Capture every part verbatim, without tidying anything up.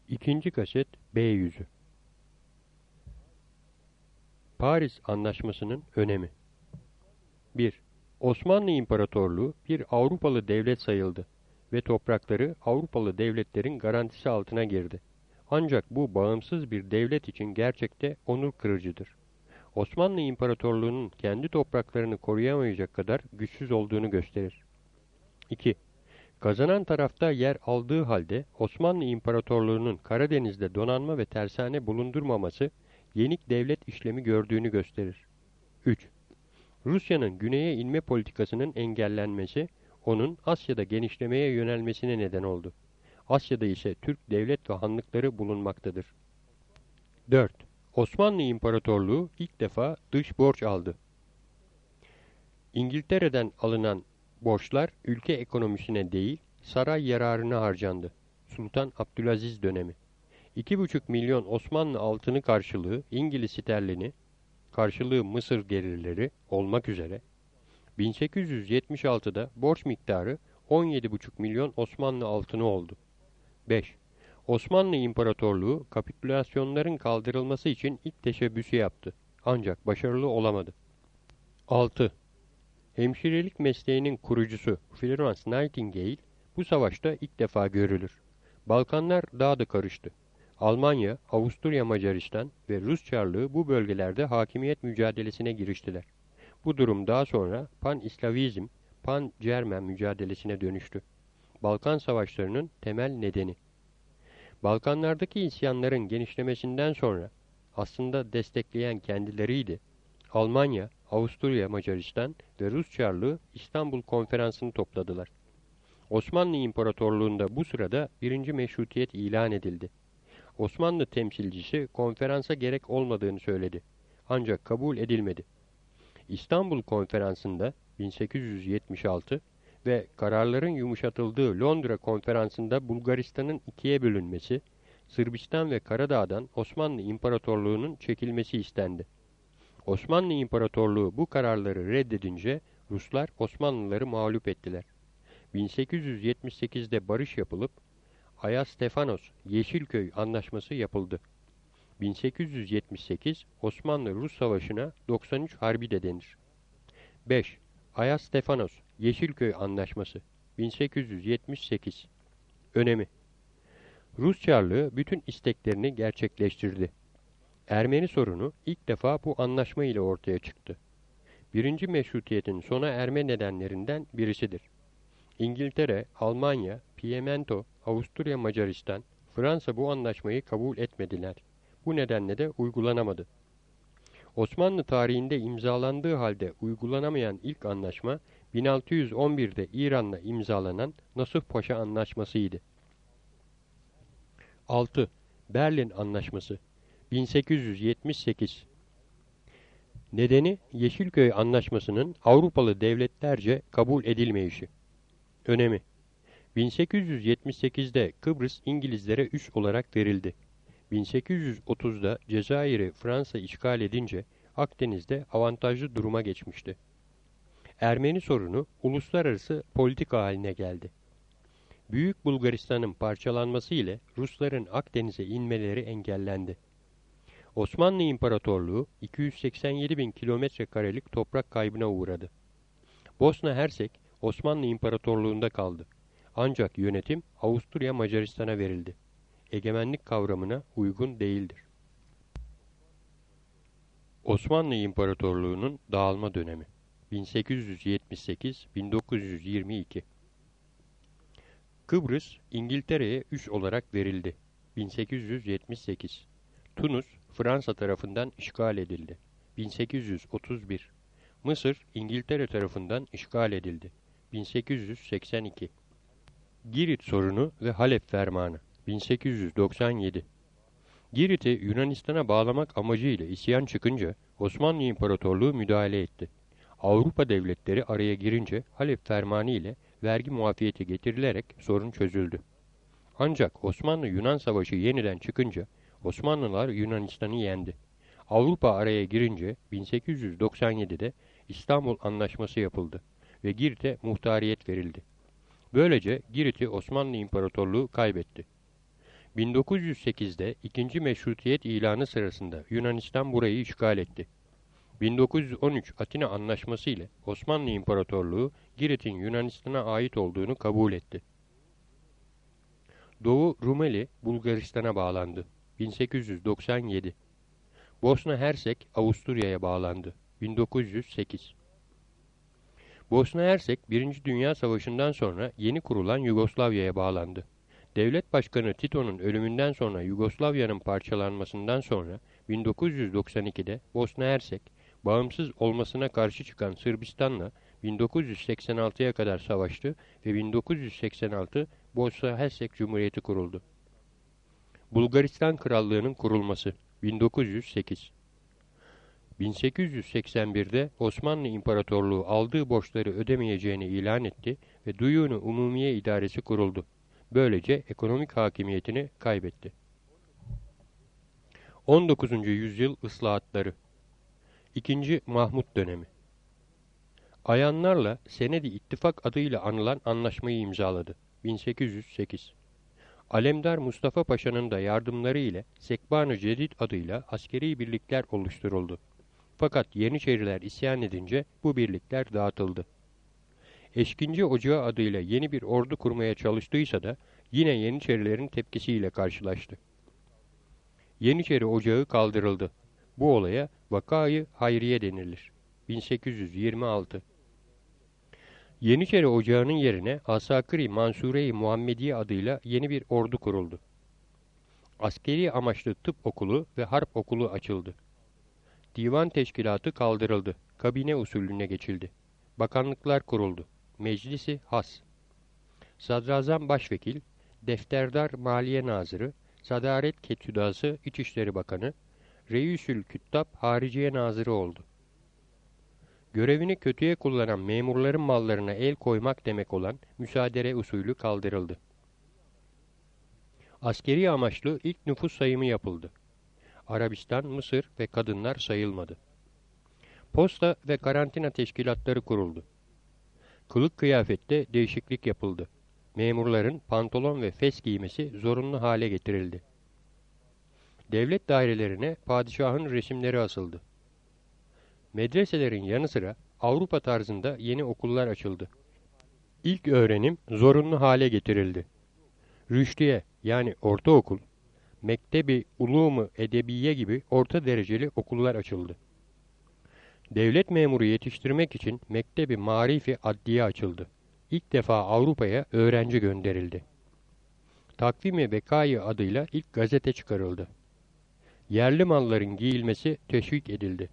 İkinci kaset B yüzü. Paris Anlaşması'nın önemi. bir. Osmanlı İmparatorluğu bir Avrupalı devlet sayıldı ve toprakları Avrupalı devletlerin garantisi altına girdi. Ancak bu bağımsız bir devlet için gerçekte onur kırıcıdır. Osmanlı İmparatorluğu'nun kendi topraklarını koruyamayacak kadar güçsüz olduğunu gösterir. iki. Kazanan tarafta yer aldığı halde Osmanlı İmparatorluğu'nun Karadeniz'de donanma ve tersane bulundurmaması yenik devlet işlemi gördüğünü gösterir. üç. Rusya'nın güneye inme politikasının engellenmesi onun Asya'da genişlemeye yönelmesine neden oldu. Asya'da ise Türk devlet ve hanlıkları bulunmaktadır. dört. Osmanlı İmparatorluğu ilk defa dış borç aldı. İngiltere'den alınan borçlar ülke ekonomisine değil, saray yararına harcandı. Sultan Abdülaziz dönemi. iki buçuk milyon Osmanlı altını karşılığı İngiliz sterlini, karşılığı Mısır gelirleri olmak üzere bin sekiz yüz yetmiş altıda borç miktarı on yedi buçuk milyon Osmanlı altını oldu. beş. Osmanlı İmparatorluğu kapitülasyonların kaldırılması için ilk teşebbüsü yaptı. Ancak başarılı olamadı. altı. Hemşirelik mesleğinin kurucusu Florence Nightingale bu savaşta ilk defa görülür. Balkanlar daha da karıştı. Almanya, Avusturya Macaristan ve Rus Çarlığı bu bölgelerde hakimiyet mücadelesine giriştiler. Bu durum daha sonra Pan-İslavizm, Pan-Cermen mücadelesine dönüştü. Balkan Savaşları'nın temel nedeni. Balkanlardaki isyanların genişlemesinden sonra aslında destekleyen kendileriydi. Almanya, Avusturya Macaristan ve Rus Çarlığı İstanbul Konferansı'nı topladılar. Osmanlı İmparatorluğu'nda bu sırada birinci meşrutiyet ilan edildi. Osmanlı temsilcisi konferansa gerek olmadığını söyledi. Ancak kabul edilmedi. İstanbul Konferansı'nda bin sekiz yüz yetmiş altı ve kararların yumuşatıldığı Londra Konferansı'nda Bulgaristan'ın ikiye bölünmesi, Sırbistan ve Karadağ'dan Osmanlı İmparatorluğu'nun çekilmesi istendi. Osmanlı İmparatorluğu bu kararları reddedince Ruslar Osmanlıları mağlup ettiler. bin sekiz yüz yetmiş sekizde barış yapılıp Ayastefanos Yeşilköy Anlaşması yapıldı. bin sekiz yüz yetmiş sekiz Osmanlı-Rus Savaşı'na doksan üç Harbi de denir. beş. Ayastefanos Yeşilköy Anlaşması bin sekiz yüz yetmiş sekiz. Önemi. Rus Çarlığı bütün isteklerini gerçekleştirdi. Ermeni sorunu ilk defa bu anlaşma ile ortaya çıktı. Birinci meşrutiyetin sona erme nedenlerinden birisidir. İngiltere, Almanya, Piemonte, Avusturya Macaristan, Fransa bu anlaşmayı kabul etmediler. Bu nedenle de uygulanamadı. Osmanlı tarihinde imzalandığı halde uygulanamayan ilk anlaşma bin altı yüz on birde İran'la imzalanan Nasuh Paşa Anlaşması'ydı. altı. Berlin Anlaşması bin sekiz yüz yetmiş sekiz. Nedeni Yeşilköy Anlaşması'nın Avrupalı devletlerce kabul edilmeyişi. Önemi. bin sekiz yüz yetmiş sekizde Kıbrıs İngilizlere üs olarak verildi. bin sekiz yüz otuzda Cezayir'i Fransa işgal edince Akdeniz'de avantajlı duruma geçmişti. Ermeni sorunu uluslararası politika haline geldi. Büyük Bulgaristan'ın parçalanması ile Rusların Akdeniz'e inmeleri engellendi. Osmanlı İmparatorluğu iki yüz seksen yedi bin kilometre karelik toprak kaybına uğradı. Bosna Hersek Osmanlı İmparatorluğu'nda kaldı. Ancak yönetim Avusturya Macaristan'a verildi. Egemenlik kavramına uygun değildir. Osmanlı İmparatorluğu'nun dağılma dönemi bin sekiz yüz yetmiş sekiz - bin dokuz yüz yirmi iki. Kıbrıs İngiltere'ye üs olarak verildi. bin sekiz yüz yetmiş sekiz. Tunus Fransa tarafından işgal edildi. bin sekiz yüz otuz bir. Mısır İngiltere tarafından işgal edildi. bin sekiz yüz seksen iki. Girit sorunu ve Halep Fermanı bin sekiz yüz doksan yedi. Girit'i Yunanistan'a bağlamak amacıyla isyan çıkınca Osmanlı İmparatorluğu müdahale etti. Avrupa devletleri araya girince Halep Fermanı ile vergi muafiyeti getirilerek sorun çözüldü. Ancak Osmanlı-Yunan Savaşı yeniden çıkınca Osmanlılar Yunanistan'ı yendi. Avrupa araya girince bin sekiz yüz doksan yedide İstanbul Anlaşması yapıldı ve Girit'e muhtariyet verildi. Böylece Girit'i Osmanlı İmparatorluğu kaybetti. bin dokuz yüz sekizde ikinci Meşrutiyet ilanı sırasında Yunanistan burayı işgal etti. bin dokuz yüz on üç Atina Anlaşması ile Osmanlı İmparatorluğu Girit'in Yunanistan'a ait olduğunu kabul etti. Doğu Rumeli Bulgaristan'a bağlandı. bin sekiz yüz doksan yedi. Bosna Hersek Avusturya'ya bağlandı. bin dokuz yüz sekiz. Bosna Hersek Birinci Dünya Savaşı'ndan sonra yeni kurulan Yugoslavya'ya bağlandı. Devlet Başkanı Tito'nun ölümünden sonra Yugoslavya'nın parçalanmasından sonra bin dokuz yüz doksan ikide Bosna Hersek bağımsız olmasına karşı çıkan Sırbistan'la bin dokuz yüz seksen altıya kadar savaştı ve bin dokuz yüz seksen altı Bosna Hersek Cumhuriyeti kuruldu. Bulgaristan Krallığı'nın kurulması bin dokuz yüz sekiz. bin sekiz yüz seksen birde Osmanlı İmparatorluğu aldığı borçları ödemeyeceğini ilan etti ve Duyunu Umumiye İdaresi kuruldu. Böylece ekonomik hakimiyetini kaybetti. on dokuzuncu yüzyıl ıslahatları. İkinci Mahmut dönemi. Ayanlarla Senedi İttifak adıyla anılan anlaşmayı imzaladı. bin sekiz yüz sekiz. Alemdar Mustafa Paşa'nın da yardımları ile Sekban-ı Cedid adıyla askeri birlikler oluşturuldu. Fakat Yeniçeriler isyan edince bu birlikler dağıtıldı. Eşkinci Ocağı adıyla yeni bir ordu kurmaya çalıştıysa da yine Yeniçerilerin tepkisiyle karşılaştı. Yeniçeri Ocağı kaldırıldı. Bu olaya Vakayı Hayriye denilir. bin sekiz yüz yirmi altı. Yeniçeri Ocağı'nın yerine Asakiri Mansure-i Muhammediye adıyla yeni bir ordu kuruldu. Askeri amaçlı tıp okulu ve harp okulu açıldı. Divan teşkilatı kaldırıldı. Kabine usulüne geçildi. Bakanlıklar kuruldu. Meclisi Has. Sadrazam Başvekil, Defterdar Maliye Nazırı, Sadaret Ketüdası İçişleri Bakanı, Reisül Küttab Hariciye Nazırı oldu. Görevini kötüye kullanan memurların mallarına el koymak demek olan müsaadere usulü kaldırıldı. Askeri amaçlı ilk nüfus sayımı yapıldı. Arabistan, Mısır ve kadınlar sayılmadı. Posta ve karantina teşkilatları kuruldu. Kılık kıyafette değişiklik yapıldı. Memurların pantolon ve fes giymesi zorunlu hale getirildi. Devlet dairelerine padişahın resimleri asıldı. Medreselerin yanı sıra Avrupa tarzında yeni okullar açıldı. İlk öğrenim zorunlu hale getirildi. Rüştiye yani ortaokul, Mektebi Ulumu Edebiye gibi orta dereceli okullar açıldı. Devlet memuru yetiştirmek için Mektebi Marifi Adliye açıldı. İlk defa Avrupa'ya öğrenci gönderildi. Takvim-i Bekayı adıyla ilk gazete çıkarıldı. Yerli malların giyilmesi teşvik edildi.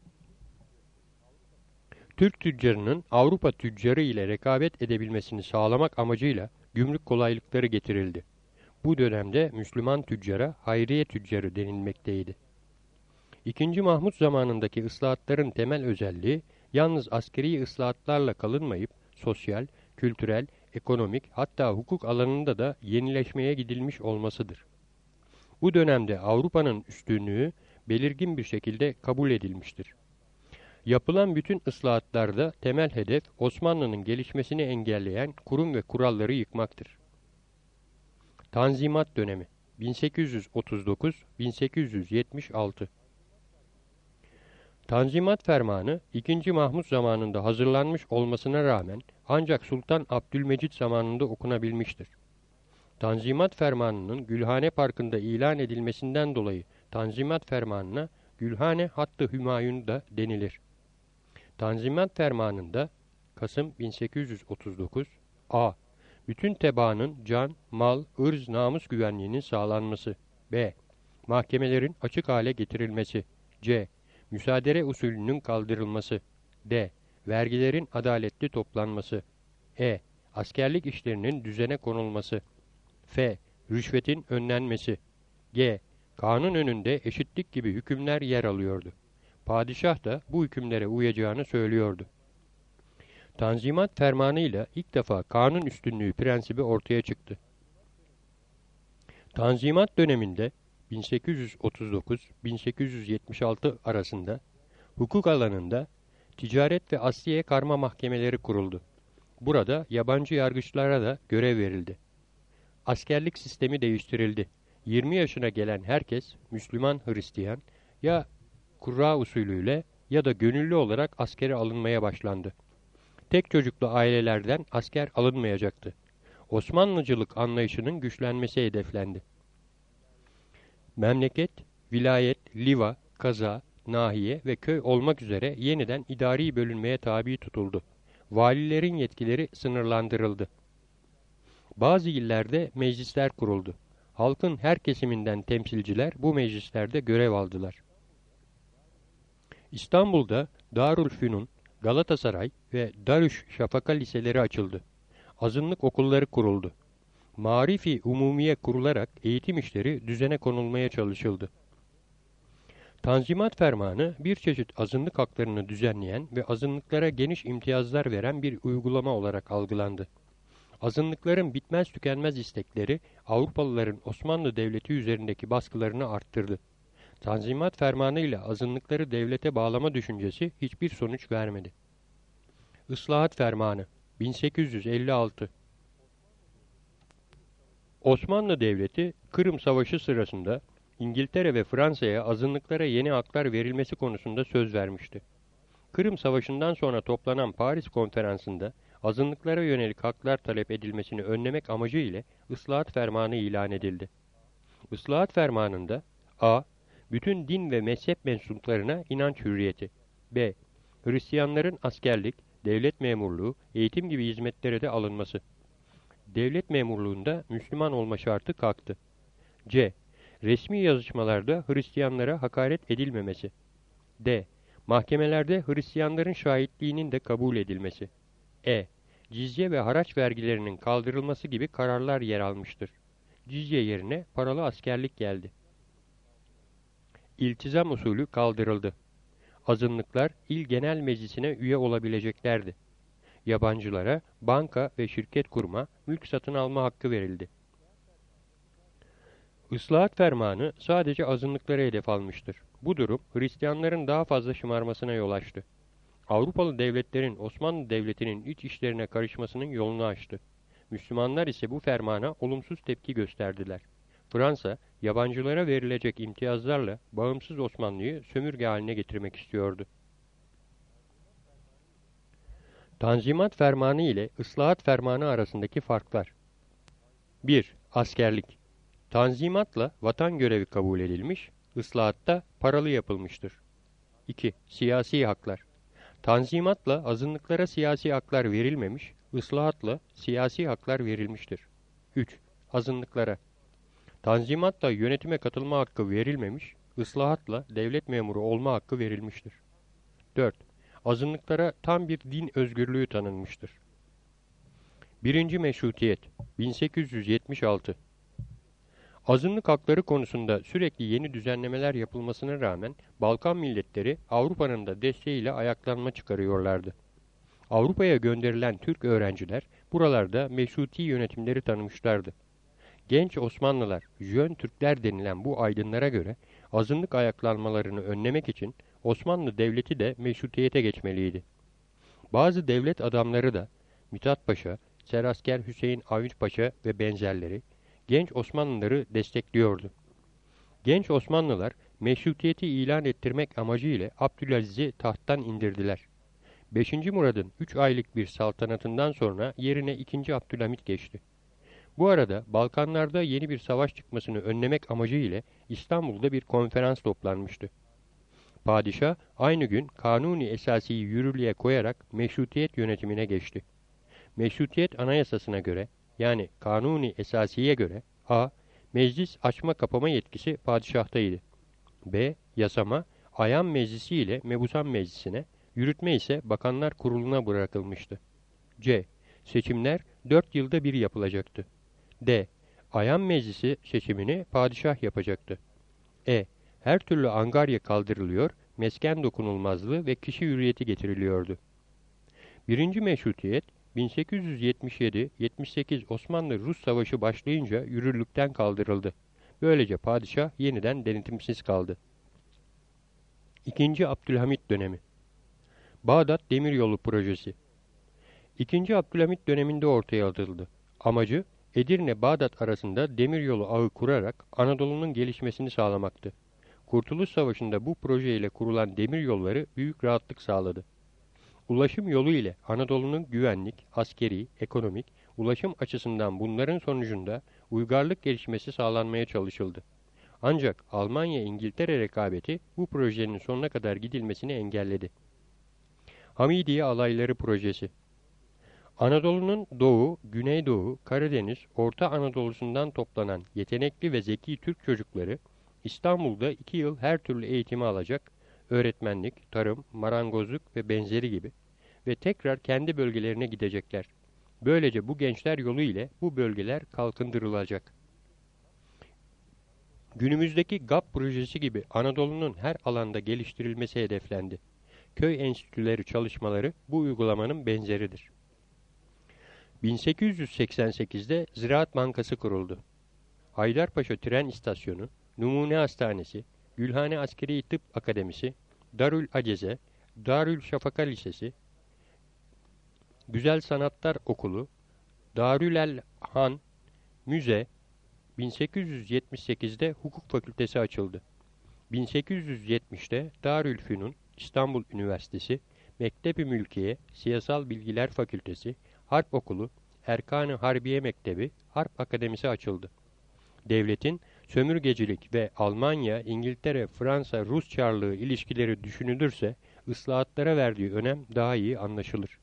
Türk tüccarının Avrupa tüccarı ile rekabet edebilmesini sağlamak amacıyla gümrük kolaylıkları getirildi. Bu dönemde Müslüman tüccara hayriye tüccarı denilmekteydi. İkinci Mahmut zamanındaki ıslahatların temel özelliği yalnız askeri ıslahatlarla kalınmayıp sosyal, kültürel, ekonomik hatta hukuk alanında da yenileşmeye gidilmiş olmasıdır. Bu dönemde Avrupa'nın üstünlüğü belirgin bir şekilde kabul edilmiştir. Yapılan bütün ıslahatlarda temel hedef Osmanlı'nın gelişmesini engelleyen kurum ve kuralları yıkmaktır. Tanzimat dönemi bin sekiz yüz otuz dokuz - bin sekiz yüz yetmiş altı. Tanzimat Fermanı ikinci Mahmut zamanında hazırlanmış olmasına rağmen ancak Sultan Abdülmecit zamanında okunabilmiştir. Tanzimat Fermanı'nın Gülhane Parkı'nda ilan edilmesinden dolayı Tanzimat Fermanı'na Gülhane Hattı Hümayun da denilir. Tanzimat Fermanı'nda Kasım bin sekiz yüz otuz dokuz A. Bütün tebaanın can, mal, ırz, namus güvenliğinin sağlanması. B. Mahkemelerin açık hale getirilmesi. C. Müsaadere usulünün kaldırılması. D. Vergilerin adaletli toplanması. E. Askerlik işlerinin düzene konulması. F. Rüşvetin önlenmesi. G. Kanun önünde eşitlik gibi hükümler yer alıyordu. Padişah da bu hükümlere uyacağını söylüyordu. Tanzimat fermanıyla ilk defa kanun üstünlüğü prensibi ortaya çıktı. Tanzimat döneminde bin sekiz yüz otuz dokuz - bin sekiz yüz yetmiş altı arasında hukuk alanında ticaret ve asliye karma mahkemeleri kuruldu. Burada yabancı yargıçlara da görev verildi. Askerlik sistemi değiştirildi. yirmi yaşına gelen herkes Müslüman Hristiyan ya kurra usulüyle ya da gönüllü olarak askere alınmaya başlandı. Tek çocuklu ailelerden asker alınmayacaktı. Osmanlıcılık anlayışının güçlenmesi hedeflendi. Memleket, vilayet, liva, kaza, nahiye ve köy olmak üzere yeniden idari bölünmeye tabi tutuldu. Valilerin yetkileri sınırlandırıldı. Bazı illerde meclisler kuruldu. Halkın her kesiminden temsilciler bu meclislerde görev aldılar. İstanbul'da Darülfünun, Galatasaray ve Darüşşafaka liseleri açıldı. Azınlık okulları kuruldu. Marifi umumiye kurularak eğitim işleri düzene konulmaya çalışıldı. Tanzimat Fermanı bir çeşit azınlık haklarını düzenleyen ve azınlıklara geniş imtiyazlar veren bir uygulama olarak algılandı. Azınlıkların bitmez tükenmez istekleri Avrupalıların Osmanlı Devleti üzerindeki baskılarını arttırdı. Tanzimat Fermanı ile azınlıkları devlete bağlama düşüncesi hiçbir sonuç vermedi. Islahat Fermanı bin sekiz yüz elli altı. Osmanlı Devleti Kırım Savaşı sırasında İngiltere ve Fransa'ya azınlıklara yeni haklar verilmesi konusunda söz vermişti. Kırım Savaşı'ndan sonra toplanan Paris Konferansı'nda azınlıklara yönelik haklar talep edilmesini önlemek amacı ile Islahat Fermanı ilan edildi. Islahat Fermanı'nda a. Bütün din ve mezhep mensuplarına inanç hürriyeti. B. Hristiyanların askerlik, devlet memurluğu, eğitim gibi hizmetlere de alınması. Devlet memurluğunda Müslüman olma şartı kalktı. C. Resmi yazışmalarda Hristiyanlara hakaret edilmemesi. D. Mahkemelerde Hristiyanların şahitliğinin de kabul edilmesi. E. Cizye ve haraç vergilerinin kaldırılması gibi kararlar yer almıştır. Cizye yerine paralı askerlik geldi. İltizam usulü kaldırıldı. Azınlıklar il genel meclisine üye olabileceklerdi. Yabancılara banka ve şirket kurma, mülk satın alma hakkı verildi. Islahat Fermanı sadece azınlıklara hedef almıştır. Bu durum Hristiyanların daha fazla şımarmasına yol açtı. Avrupalı devletlerin Osmanlı Devleti'nin iç işlerine karışmasının yolunu açtı. Müslümanlar ise bu fermana olumsuz tepki gösterdiler. Fransa, yabancılara verilecek imtiyazlarla bağımsız Osmanlı'yı sömürge haline getirmek istiyordu. Tanzimat Fermanı ile Islahat Fermanı arasındaki farklar. bir. Askerlik. Tanzimatla vatan görevi kabul edilmiş, ıslahatta paralı yapılmıştır. iki. Siyasi haklar. Tanzimatla azınlıklara siyasi haklar verilmemiş, ıslahatla siyasi haklar verilmiştir. üç. Azınlıklara. Tanzimatla yönetime katılma hakkı verilmemiş, ıslahatla devlet memuru olma hakkı verilmiştir. dört. Azınlıklara tam bir din özgürlüğü tanınmıştır. Birinci Meşrutiyet bin sekiz yüz yetmiş altı. Azınlık hakları konusunda sürekli yeni düzenlemeler yapılmasına rağmen Balkan milletleri Avrupa'nın da desteğiyle ayaklanma çıkarıyorlardı. Avrupa'ya gönderilen Türk öğrenciler buralarda meşruti yönetimleri tanımışlardı. Genç Osmanlılar, Jön Türkler denilen bu aydınlara göre azınlık ayaklanmalarını önlemek için Osmanlı Devleti de meşrutiyete geçmeliydi. Bazı devlet adamları da Mithat Paşa, Serasker Hüseyin Avcı Paşa ve benzerleri genç Osmanlıları destekliyordu. Genç Osmanlılar meşrutiyeti ilan ettirmek amacıyla Abdülaziz'i tahttan indirdiler. beşinci Murad'ın üç aylık bir saltanatından sonra yerine ikinci Abdülhamit geçti. Bu arada Balkanlarda yeni bir savaş çıkmasını önlemek amacıyla İstanbul'da bir konferans toplanmıştı. Padişah aynı gün Kanuni Esasi'yi yürürlüğe koyarak meşrutiyet yönetimine geçti. Meşrutiyet anayasasına göre, yani Kanuni Esasi'ye göre a. Meclis açma kapama yetkisi padişahtaydı. B. Yasama, Ayan Meclisi ile Mebusan Meclisi'ne, yürütme ise Bakanlar Kurulu'na bırakılmıştı. C. Seçimler dört yılda bir yapılacaktı. D. Ayan Meclisi seçimini padişah yapacaktı. E. Her türlü angarya kaldırılıyor, mesken dokunulmazlığı ve kişi hürriyeti getiriliyordu. Birinci Meşrutiyet, bin sekiz yüz yetmiş yedi yetmiş sekiz Osmanlı-Rus Savaşı başlayınca yürürlükten kaldırıldı. Böylece padişah yeniden denetimsiz kaldı. İkinci Abdülhamit dönemi. Bağdat Demiryolu Projesi. İkinci Abdülhamit döneminde ortaya atıldı. Amacı, Edirne-Bağdat arasında demiryolu ağı kurarak Anadolu'nun gelişmesini sağlamaktı. Kurtuluş Savaşı'nda bu projeyle kurulan demiryolları büyük rahatlık sağladı. Ulaşım yolu ile Anadolu'nun güvenlik, askeri, ekonomik, ulaşım açısından bunların sonucunda uygarlık gelişmesi sağlanmaya çalışıldı. Ancak Almanya-İngiltere rekabeti bu projenin sonuna kadar gidilmesini engelledi. Hamidiye Alayları Projesi Anadolu'nun doğu, güneydoğu, Karadeniz, Orta Anadolu'sundan toplanan yetenekli ve zeki Türk çocukları İstanbul'da iki yıl her türlü eğitimi alacak, öğretmenlik, tarım, marangozluk ve benzeri gibi ve tekrar kendi bölgelerine gidecekler. Böylece bu gençler yolu ile bu bölgeler kalkındırılacak. Günümüzdeki G A P projesi gibi Anadolu'nun her alanda geliştirilmesi hedeflendi. Köy enstitüleri çalışmaları bu uygulamanın benzeridir. bin sekiz yüz seksen sekizde Ziraat Bankası kuruldu. Haydarpaşa Tren İstasyonu, Numune Hastanesi, Gülhane Askeri Tıp Akademisi, Darül Aceze, Darül Şafaka Lisesi, Güzel Sanatlar Okulu, Darül Han, Müze, bin sekiz yüz yetmiş sekizde Hukuk Fakültesi açıldı. bin sekiz yüz yetmişte Darülfünun, İstanbul Üniversitesi, Mektep-i Mülkiye, Siyasal Bilgiler Fakültesi, Harp Okulu, Erkan-ı Harbiye Mektebi, Harp Akademisi açıldı. Devletin sömürgecilik ve Almanya, İngiltere, Fransa, Rus Çarlığı ilişkileri düşünülürse ıslahatlara verdiği önem daha iyi anlaşılır.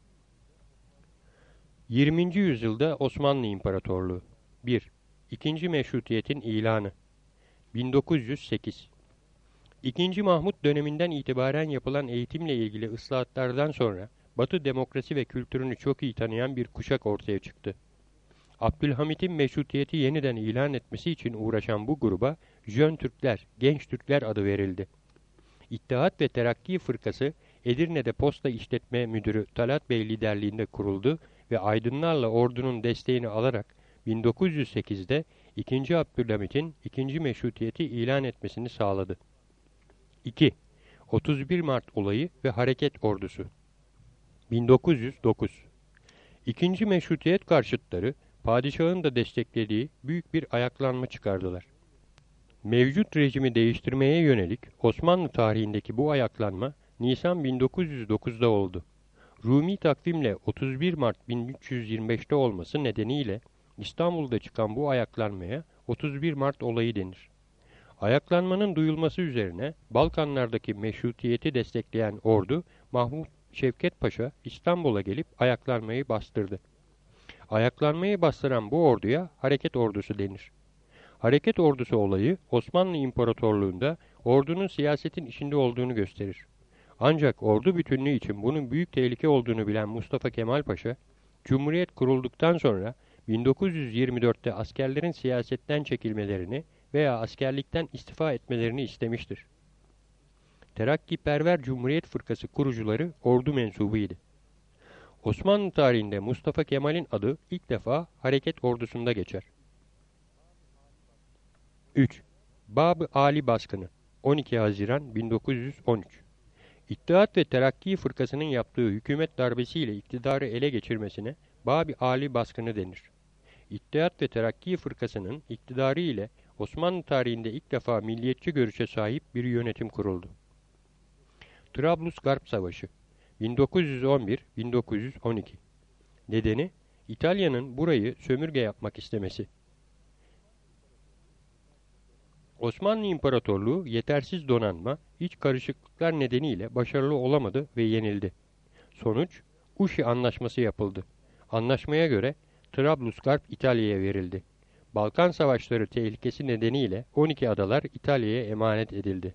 yirminci yüzyılda Osmanlı İmparatorluğu bir. İkinci Meşrutiyet'in ilanı bin dokuz yüz sekiz İkinci Mahmut döneminden itibaren yapılan eğitimle ilgili ıslahatlardan sonra Batı demokrasi ve kültürünü çok iyi tanıyan bir kuşak ortaya çıktı. Abdülhamit'in meşrutiyeti yeniden ilan etmesi için uğraşan bu gruba Jön Türkler, Genç Türkler adı verildi. İttihat ve Terakki Fırkası Edirne'de Posta İşletme Müdürü Talat Bey liderliğinde kuruldu ve aydınlarla ordunun desteğini alarak bin dokuz yüz sekizde ikinci. Abdülhamit'in ikinci meşrutiyeti ilan etmesini sağladı. iki. otuz bir Mart olayı ve hareket ordusu bin dokuz yüz dokuz İkinci meşrutiyet karşıtları padişahın da desteklediği büyük bir ayaklanma çıkardılar. Mevcut rejimi değiştirmeye yönelik Osmanlı tarihindeki bu ayaklanma Nisan bin dokuz yüz dokuzda oldu. Rumi takvimle otuz bir Mart bin üç yüz yirmi beşte olması nedeniyle İstanbul'da çıkan bu ayaklanmaya otuz bir Mart olayı denir. Ayaklanmanın duyulması üzerine Balkanlardaki meşrutiyeti destekleyen ordu Mahmut Şevket Paşa İstanbul'a gelip ayaklanmayı bastırdı. Ayaklanmayı bastıran bu orduya hareket ordusu denir. Hareket ordusu olayı Osmanlı İmparatorluğu'nda ordunun siyasetin içinde olduğunu gösterir. Ancak ordu bütünlüğü için bunun büyük tehlike olduğunu bilen Mustafa Kemal Paşa, Cumhuriyet kurulduktan sonra bin dokuz yüz yirmi dörtte askerlerin siyasetten çekilmelerini veya askerlikten istifa etmelerini istemiştir. Terakkiperver Cumhuriyet Fırkası kurucuları ordu mensubuydu. Osmanlı tarihinde Mustafa Kemal'in adı ilk defa hareket ordusunda geçer. üç. Bab-ı Ali Baskını on iki Haziran bin dokuz yüz on üç İttihat ve Terakki Fırkası'nın yaptığı hükümet darbesiyle iktidarı ele geçirmesine Bab-ı Ali Baskını denir. İttihat ve Terakki Fırkası'nın iktidarı ile Osmanlı tarihinde ilk defa milliyetçi görüşe sahip bir yönetim kuruldu. Trablus-Garp Savaşı bin dokuz yüz on bir - bin dokuz yüz on iki Nedeni İtalya'nın burayı sömürge yapmak istemesi. Osmanlı İmparatorluğu yetersiz donanma, iç karışıklıklar nedeniyle başarılı olamadı ve yenildi. Sonuç, Uşi Anlaşması yapıldı. Anlaşmaya göre Trablus-Garp İtalya'ya verildi. Balkan Savaşları tehlikesi nedeniyle on iki adalar İtalya'ya emanet edildi.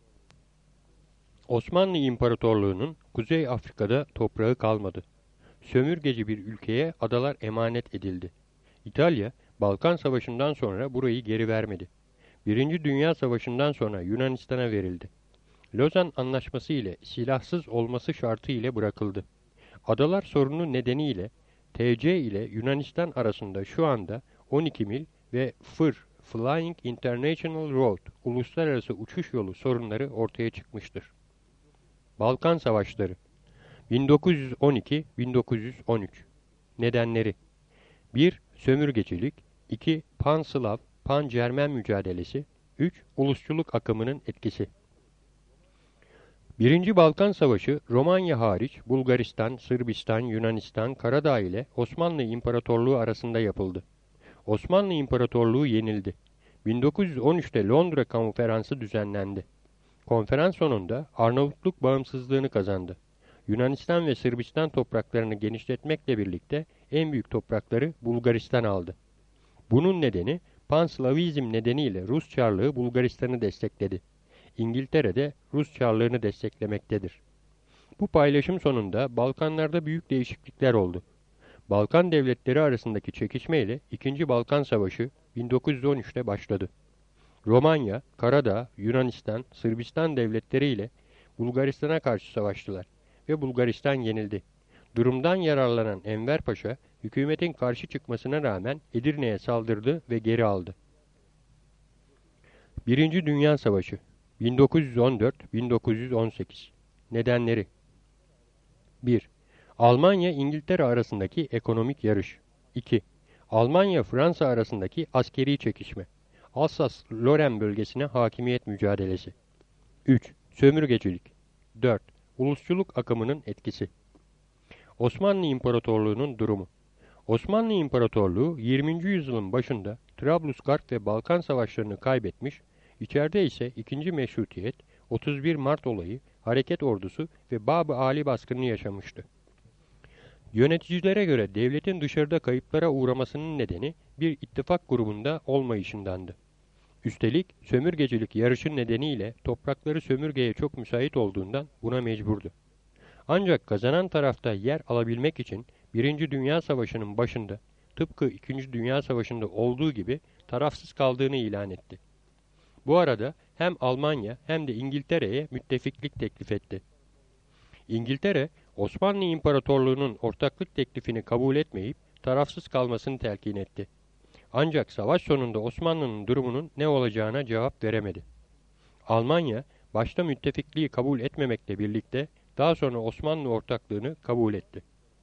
Osmanlı İmparatorluğu'nun Kuzey Afrika'da toprağı kalmadı. Sömürgeci bir ülkeye adalar emanet edildi. İtalya, Balkan Savaşı'ndan sonra burayı geri vermedi. Birinci Dünya Savaşı'ndan sonra Yunanistan'a verildi. Lozan Anlaşması ile silahsız olması şartı ile bırakıldı. Adalar sorunu nedeniyle T C ile Yunanistan arasında şu anda on iki mil ve F I R Flying International Road uluslararası uçuş yolu sorunları ortaya çıkmıştır. Balkan Savaşları bin dokuz yüz on iki - bin dokuz yüz on üç Nedenleri bir. Sömürgecilik. iki. Pan-Slav, Pan-Cermen mücadelesi. üç. Ulusçuluk akımının etkisi. Birinci Balkan Savaşı, Romanya hariç Bulgaristan, Sırbistan, Yunanistan, Karadağ ile Osmanlı İmparatorluğu arasında yapıldı. Osmanlı İmparatorluğu yenildi. bin dokuz yüz on üçte Londra Konferansı düzenlendi. Konferans sonunda Arnavutluk bağımsızlığını kazandı. Yunanistan ve Sırbistan topraklarını genişletmekle birlikte en büyük toprakları Bulgaristan aldı. Bunun nedeni Panslavizm nedeniyle Rus Çarlığı Bulgaristan'ı destekledi. İngiltere de Rus Çarlığını desteklemektedir. Bu paylaşım sonunda Balkanlarda büyük değişiklikler oldu. Balkan devletleri arasındaki çekişme ile ikinci. Balkan Savaşı bin dokuz yüz on üçte başladı. Romanya, Karadağ, Yunanistan, Sırbistan devletleri ile Bulgaristan'a karşı savaştılar ve Bulgaristan yenildi. Durumdan yararlanan Enver Paşa, hükümetin karşı çıkmasına rağmen Edirne'ye saldırdı ve geri aldı. Birinci Dünya Savaşı bin dokuz yüz on dört bin dokuz yüz on sekiz. Nedenleri: bir. Almanya-İngiltere arasındaki ekonomik yarış. iki. Almanya-Fransa arasındaki askeri çekişme. Alsas-Lorraine bölgesine hakimiyet mücadelesi. üç. Sömürgecilik. dört. Ulusçuluk akımının etkisi. Osmanlı İmparatorluğu'nun durumu. Osmanlı İmparatorluğu yirminci yüzyılın başında Trablusgarp ve Balkan Savaşlarını kaybetmiş, içeride ise ikinci. Meşrutiyet, otuz bir Mart olayı, Hareket Ordusu ve Bab-ı Ali baskını yaşamıştı. Yöneticilere göre devletin dışarıda kayıplara uğramasının nedeni bir ittifak grubunda olmayışındandı. Üstelik sömürgecilik yarışı nedeniyle toprakları sömürgeye çok müsait olduğundan buna mecburdu. Ancak kazanan tarafta yer alabilmek için Birinci Dünya Savaşı'nın başında tıpkı İkinci Dünya Savaşı'nda olduğu gibi tarafsız kaldığını ilan etti. Bu arada hem Almanya hem de İngiltere'ye müttefiklik teklif etti. İngiltere, Osmanlı İmparatorluğu'nun ortaklık teklifini kabul etmeyip tarafsız kalmasını telkin etti. Ancak savaş sonunda Osmanlı'nın durumunun ne olacağına cevap veremedi. Almanya, başta müttefikliği kabul etmemekle birlikte daha sonra Osmanlı ortaklığını kabul etti.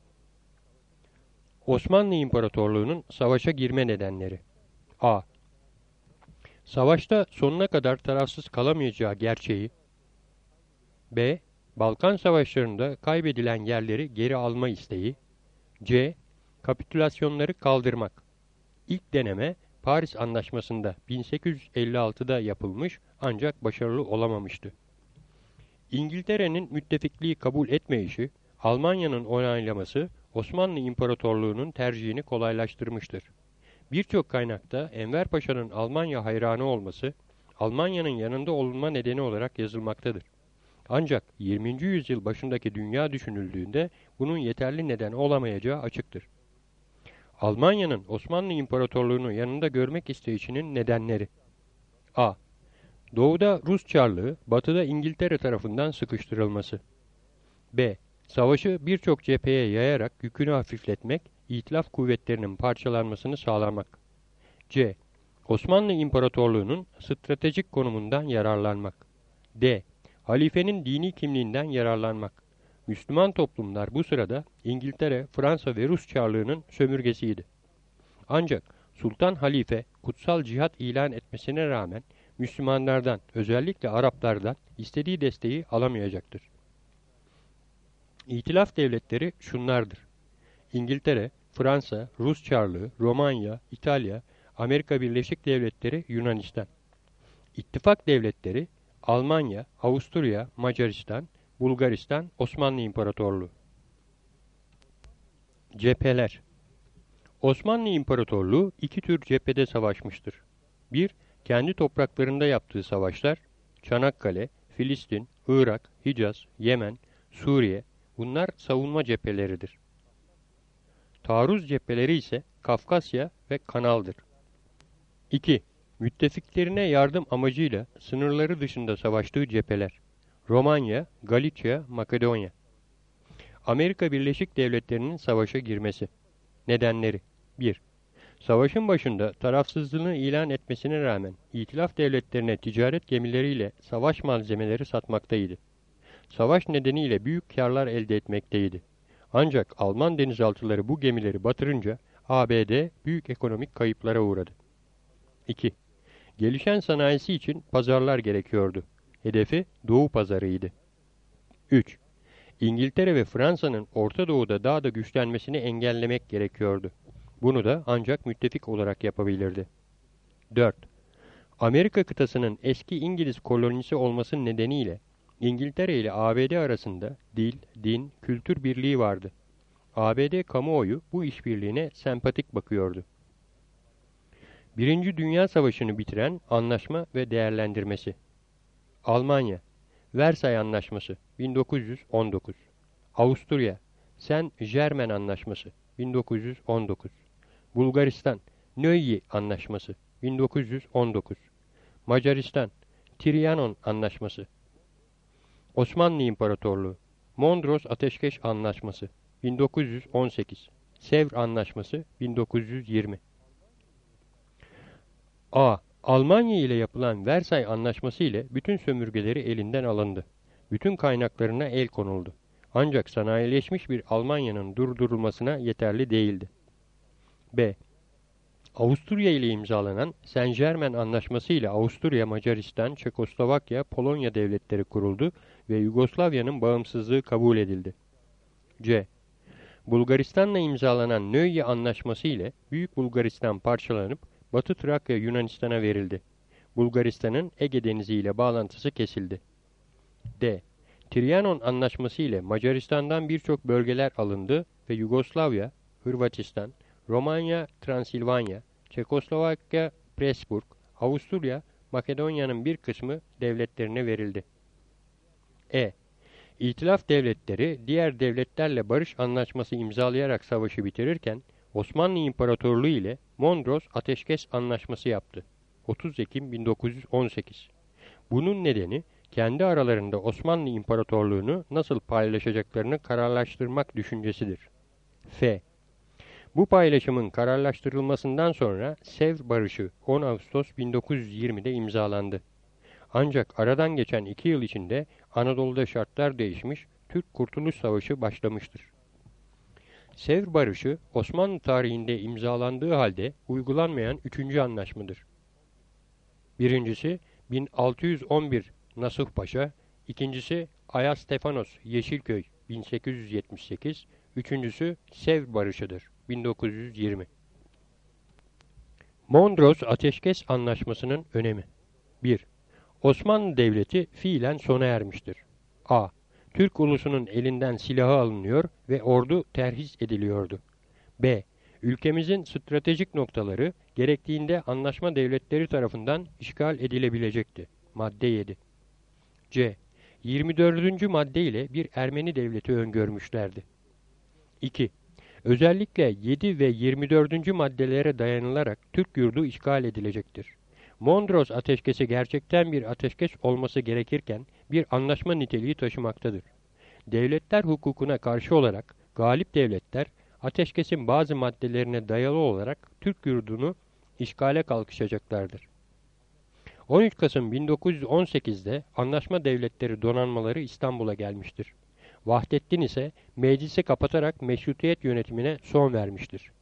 Osmanlı İmparatorluğu'nun savaşa girme nedenleri. A. Savaşta sonuna kadar tarafsız kalamayacağı gerçeği. B. Balkan Savaşları'nda kaybedilen yerleri geri alma isteği. C. Kapitülasyonları kaldırmak. İlk deneme Paris Anlaşması'nda bin sekiz yüz elli altıda yapılmış ancak başarılı olamamıştı. İngiltere'nin müttefikliği kabul etmeyişi, Almanya'nın onaylaması Osmanlı İmparatorluğu'nun tercihini kolaylaştırmıştır. Birçok kaynakta Enver Paşa'nın Almanya hayranı olması, Almanya'nın yanında olunma nedeni olarak yazılmaktadır. Ancak yirminci yüzyıl başındaki dünya düşünüldüğünde bunun yeterli neden olamayacağı açıktır. Almanya'nın Osmanlı İmparatorluğu'nu yanında görmek isteyişinin nedenleri. A. Doğuda Rus Çarlığı, batıda İngiltere tarafından sıkıştırılması. B. Savaşı birçok cepheye yayarak yükünü hafifletmek, İtilaf kuvvetlerinin parçalanmasını sağlamak. C. Osmanlı İmparatorluğu'nun stratejik konumundan yararlanmak. D. Halifenin dini kimliğinden yararlanmak. Müslüman toplumlar bu sırada İngiltere, Fransa ve Rus Çarlığı'nın sömürgesiydi. Ancak Sultan Halife kutsal cihat ilan etmesine rağmen Müslümanlardan, özellikle Araplardan istediği desteği alamayacaktır. İtilaf devletleri şunlardır: İngiltere, Fransa, Rus Çarlığı, Romanya, İtalya, Amerika Birleşik Devletleri, Yunanistan. İttifak devletleri Almanya, Avusturya, Macaristan, Bulgaristan, Osmanlı İmparatorluğu. Cepheler. Osmanlı İmparatorluğu iki tür cephede savaşmıştır. bir. Kendi topraklarında yaptığı savaşlar, Çanakkale, Filistin, Irak, Hicaz, Yemen, Suriye, bunlar savunma cepheleridir. Taarruz cepheleri ise Kafkasya ve Kanal'dır. iki. Müttefiklerine yardım amacıyla sınırları dışında savaştığı cepheler, Romanya, Galicia, Makedonya. Amerika Birleşik Devletleri'nin savaşa girmesi. Nedenleri. bir. Savaşın başında tarafsızlığını ilan etmesine rağmen İtilaf devletlerine ticaret gemileriyle savaş malzemeleri satmaktaydı. Savaş nedeniyle büyük karlar elde etmekteydi. Ancak Alman denizaltıları bu gemileri batırınca A B D büyük ekonomik kayıplara uğradı. iki. Gelişen sanayisi için pazarlar gerekiyordu. Hedefi Doğu pazarıydı. üç. İngiltere ve Fransa'nın Orta Doğu'da daha da güçlenmesini engellemek gerekiyordu. Bunu da ancak müttefik olarak yapabilirdi. dört. Amerika kıtasının eski İngiliz kolonisi olması nedeniyle İngiltere ile A B D arasında dil, din, kültür birliği vardı. A B D kamuoyu bu işbirliğine sempatik bakıyordu. Birinci Dünya Savaşı'nı bitiren anlaşma ve değerlendirmesi. Almanya, Versay Anlaşması bin dokuz yüz on dokuz. Avusturya, Saint-Germain Anlaşması bin dokuz yüz on dokuz. Bulgaristan, Nöyi Anlaşması bin dokuz yüz on dokuz. Macaristan, Trianon Anlaşması. Osmanlı İmparatorluğu, Mondros Ateşkes Anlaşması bin dokuz yüz on sekiz. Sevr Anlaşması bin dokuz yüz yirmi. A. Almanya ile yapılan Versay Anlaşması ile bütün sömürgeleri elinden alındı. Bütün kaynaklarına el konuldu. Ancak sanayileşmiş bir Almanya'nın durdurulmasına yeterli değildi. B. Avusturya ile imzalanan Saint-Germain Anlaşması ile Avusturya, Macaristan, Çekoslovakya, Polonya devletleri kuruldu ve Yugoslavya'nın bağımsızlığı kabul edildi. C. Bulgaristan'la imzalanan Nöyi Anlaşması ile Büyük Bulgaristan parçalanıp Batı Trakya Yunanistan'a verildi. Bulgaristan'ın Ege Denizi ile bağlantısı kesildi. D. Trianon Anlaşması ile Macaristan'dan birçok bölgeler alındı ve Yugoslavya, Hırvatistan, Romanya, Transilvanya, Çekoslovakya, Presburg, Avusturya, Makedonya'nın bir kısmı devletlerine verildi. E. İtilaf devletleri diğer devletlerle barış anlaşması imzalayarak savaşı bitirirken Osmanlı İmparatorluğu ile Mondros Ateşkes Anlaşması yaptı. otuz Ekim bin dokuz yüz on sekiz. Bunun nedeni kendi aralarında Osmanlı İmparatorluğunu nasıl paylaşacaklarını kararlaştırmak düşüncesidir. F. Bu paylaşımın kararlaştırılmasından sonra Sevr Barışı on Ağustos bin dokuz yüz yirmi'de imzalandı. Ancak aradan geçen iki yıl içinde Anadolu'da şartlar değişmiş, Türk Kurtuluş Savaşı başlamıştır. Sevr Barışı, Osmanlı tarihinde imzalandığı halde uygulanmayan üçüncü anlaşmadır. Birincisi bin altı yüz on bir Nasuh Paşa, ikincisi Ayas Stefanos Yeşilköy bin sekiz yüz yetmiş sekiz, üçüncüsü Sevr Barışı'dır bin dokuz yüz yirmi. Mondros Ateşkes Anlaşması'nın önemi. bir. Osmanlı Devleti fiilen sona ermiştir. A. Türk ulusunun elinden silahı alınıyor ve ordu terhis ediliyordu. B. Ülkemizin stratejik noktaları gerektiğinde anlaşma devletleri tarafından işgal edilebilecekti. Madde yedi. C. yirmi dördüncü madde ile bir Ermeni devleti öngörmüşlerdi. iki. Özellikle yedi ve yirmi dördüncü maddelere dayanılarak Türk yurdu işgal edilecektir. Mondros Ateşkesi gerçekten bir ateşkes olması gerekirken bir anlaşma niteliği taşımaktadır. Devletler hukukuna karşı olarak galip devletler ateşkesin bazı maddelerine dayalı olarak Türk yurdunu işgale kalkışacaklardır. on üç Kasım bin dokuz yüz on sekiz'de anlaşma devletleri donanmaları İstanbul'a gelmiştir. Vahdettin ise meclisi kapatarak meşrutiyet yönetimine son vermiştir.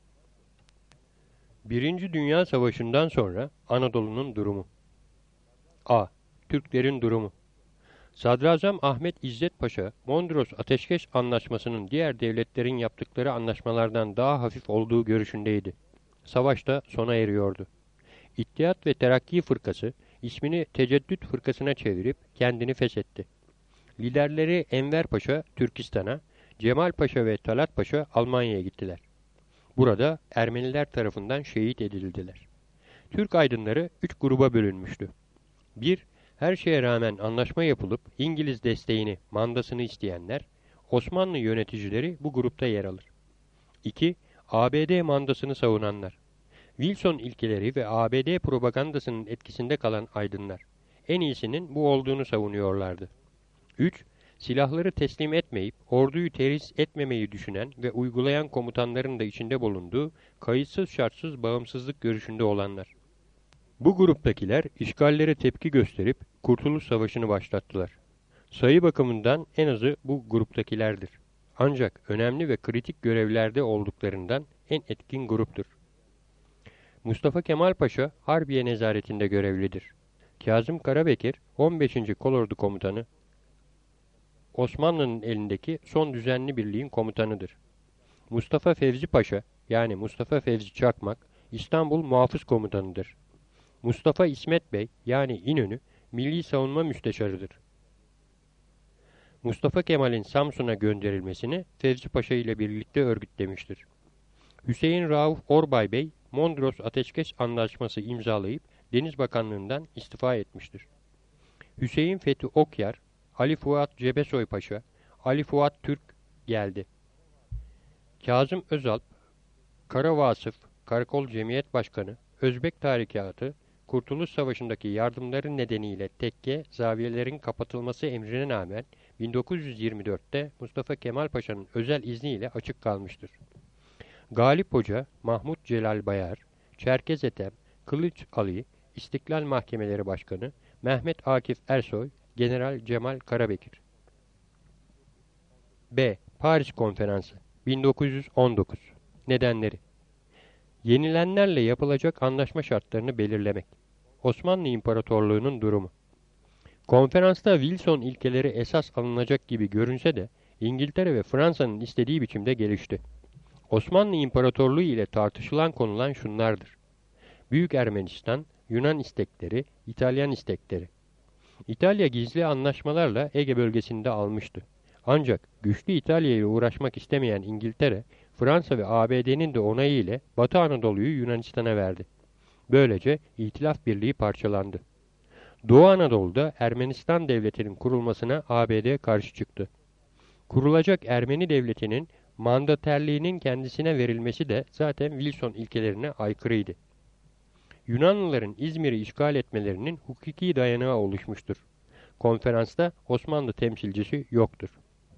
Birinci Dünya Savaşı'ndan sonra Anadolu'nun durumu. A. Türklerin durumu. Sadrazam Ahmet İzzet Paşa, Mondros Ateşkes Anlaşması'nın diğer devletlerin yaptıkları anlaşmalardan daha hafif olduğu görüşündeydi. Savaş da sona eriyordu. İttihat ve Terakki Fırkası, ismini Teceddüt Fırkası'na çevirip kendini feshetti. Liderleri Enver Paşa Türkistan'a, Cemal Paşa ve Talat Paşa Almanya'ya gittiler. Burada Ermeniler tarafından şehit edildiler. Türk aydınları üç gruba bölünmüştü. bir. Her şeye rağmen anlaşma yapılıp İngiliz desteğini, mandasını isteyenler, Osmanlı yöneticileri bu grupta yer alır. iki. A B D mandasını savunanlar. Wilson ilkeleri ve A B D propagandasının etkisinde kalan aydınlar. En iyisinin bu olduğunu savunuyorlardı. üç. Silahları teslim etmeyip orduyu terhis etmemeyi düşünen ve uygulayan komutanların da içinde bulunduğu kayıtsız şartsız bağımsızlık görüşünde olanlar. Bu gruptakiler işgallere tepki gösterip Kurtuluş Savaşı'nı başlattılar. Sayı bakımından en azı bu gruptakilerdir. Ancak önemli ve kritik görevlerde olduklarından en etkin gruptur. Mustafa Kemal Paşa Harbiye nezaretinde görevlidir. Kazım Karabekir on beşinci Kolordu Komutanı, Osmanlı'nın elindeki son düzenli birliğin komutanıdır. Mustafa Fevzi Paşa yani Mustafa Fevzi Çakmak İstanbul Muhafız Komutanıdır. Mustafa İsmet Bey yani İnönü Milli Savunma Müsteşarıdır. Mustafa Kemal'in Samsun'a gönderilmesini Fevzi Paşa ile birlikte örgütlemiştir. Hüseyin Rauf Orbay Bey Mondros Ateşkes Anlaşması imzalayıp Deniz Bakanlığından istifa etmiştir. Hüseyin Fethi Okyar, Ali Fuat Cebesoy Paşa, Ali Fuat Türk geldi. Kazım Özalp, Kara Vasıf, Karakol Cemiyet Başkanı, Özbek Tarikatı, Kurtuluş Savaşı'ndaki yardımları nedeniyle tekke, zaviyelerin kapatılması emrine rağmen bin dokuz yüz yirmi dörtte Mustafa Kemal Paşa'nın özel izniyle açık kalmıştır. Galip Hoca, Mahmut Celal Bayar, Çerkez Ethem, Kılıç Ali, İstiklal Mahkemeleri Başkanı, Mehmet Akif Ersoy, General Cemal Karabekir. B. Paris Konferansı bin dokuz yüz on dokuz. Nedenleri: Yenilenlerle yapılacak anlaşma şartlarını belirlemek. Osmanlı İmparatorluğu'nun durumu. Konferansta Wilson ilkeleri esas alınacak gibi görünse de İngiltere ve Fransa'nın istediği biçimde gelişti. Osmanlı İmparatorluğu ile tartışılan konulan şunlardır: Büyük Ermenistan, Yunan istekleri, İtalyan istekleri. İtalya gizli anlaşmalarla Ege bölgesinde almıştı. Ancak güçlü İtalya ile uğraşmak istemeyen İngiltere, Fransa ve A B D'nin de onayı ile Batı Anadolu'yu Yunanistan'a verdi. Böylece İtilaf Birliği parçalandı. Doğu Anadolu'da Ermenistan devletinin kurulmasına A B D karşı çıktı. Kurulacak Ermeni devletinin mandaterliğinin kendisine verilmesi de zaten Wilson ilkelerine aykırıydı. Yunanlıların İzmir'i işgal etmelerinin hukuki dayanağı oluşmuştur. Konferansta Osmanlı temsilcisi yoktur.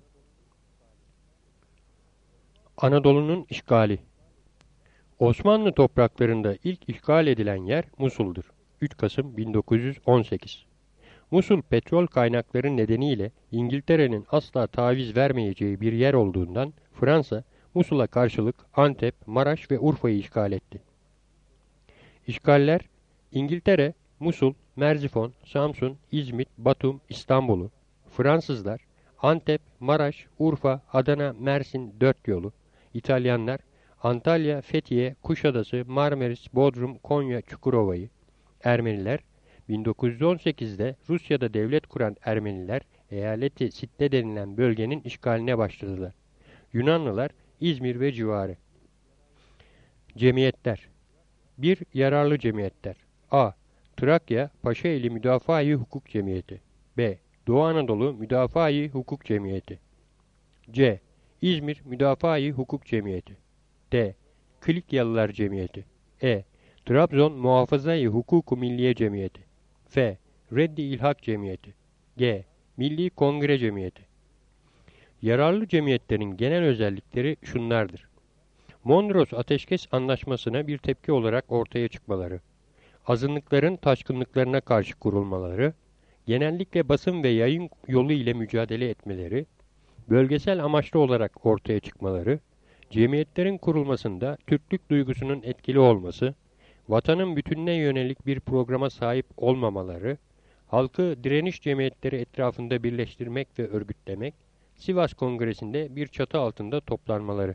Anadolu'nun işgali. Osmanlı topraklarında ilk işgal edilen yer Musul'dur. üç Kasım bin dokuz yüz on sekiz. Musul petrol kaynakları nedeniyle İngiltere'nin asla taviz vermeyeceği bir yer olduğundan Fransa, Musul'a karşılık Antep, Maraş ve Urfa'yı işgal etti. İşgaller, İngiltere, Musul, Merzifon, Samsun, İzmit, Batum, İstanbul'u, Fransızlar, Antep, Maraş, Urfa, Adana, Mersin, dört yolu, İtalyanlar, Antalya, Fethiye, Kuşadası, Marmaris, Bodrum, Konya, Çukurova'yı, Ermeniler, bin dokuz yüz on sekizde Rusya'da devlet kuran Ermeniler, eyaleti Sitte denilen bölgenin işgaline başladılar. Yunanlılar, İzmir ve civarı. Cemiyetler. bir Yararlı cemiyetler. A. Trakya Paşaeli Müdafaa-i Hukuk Cemiyeti. B. Doğu Anadolu Müdafaa-i Hukuk Cemiyeti. C. İzmir Müdafaa-i Hukuk Cemiyeti. D. Kilikyalılar Cemiyeti. E. Trabzon Muhafaza-i Hukuku Milliye Cemiyeti. F. Reddi İlhak Cemiyeti. G. Milli Kongre Cemiyeti. Yararlı cemiyetlerin genel özellikleri şunlardır: Mondros Ateşkes Anlaşması'na bir tepki olarak ortaya çıkmaları, azınlıkların taşkınlıklarına karşı kurulmaları, genellikle basın ve yayın yolu ile mücadele etmeleri, bölgesel amaçlı olarak ortaya çıkmaları, cemiyetlerin kurulmasında Türklük duygusunun etkili olması, vatanın bütününe yönelik bir programa sahip olmamaları, halkı direniş cemiyetleri etrafında birleştirmek ve örgütlemek, Sivas Kongresi'nde bir çatı altında toplanmaları.